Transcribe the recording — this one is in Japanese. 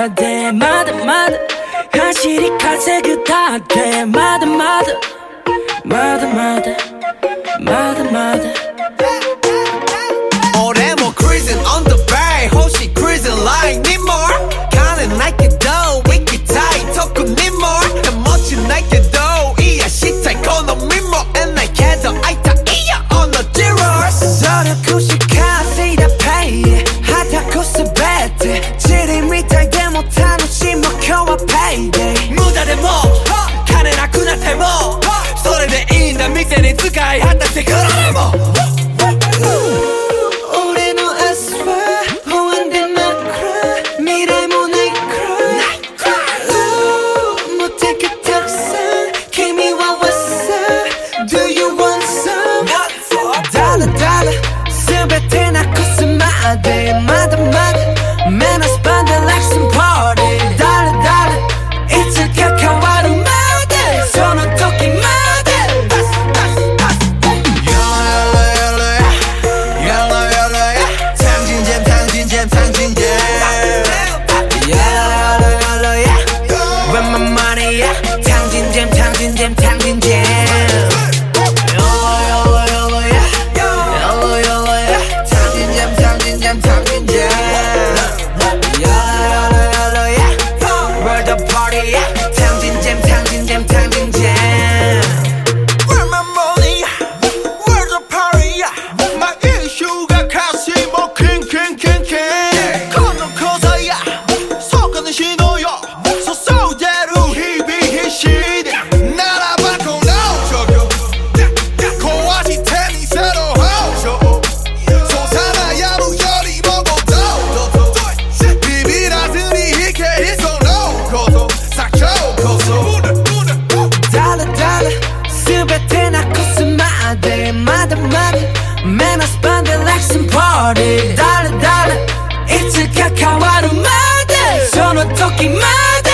までまだまだ走り稼ぐだってまだまだまだまだまだまだ俺も cruising on the bay 星 cruising like need more 金ないけど行きたいとこにも手持ちないけど癒したいこの身も得ないけど会いたいよ on the zeros 努力し稼いだペイ肌こすべてチリみたいでも楽しもう今日はペイデイ無駄でも金なくなってもそれでいいんだ店に使い果たしてくられも俺の明日は不安で真っ暗未来もないくらい持ってくたくさん君は What's up Do you want some ダラダラ全てなくすまでまだまだ目のスパンで Like some party ダラダラいつか変わるまでその時までまだまだ目のスパンで Like some party ダラダラいつか変わるまでその時まで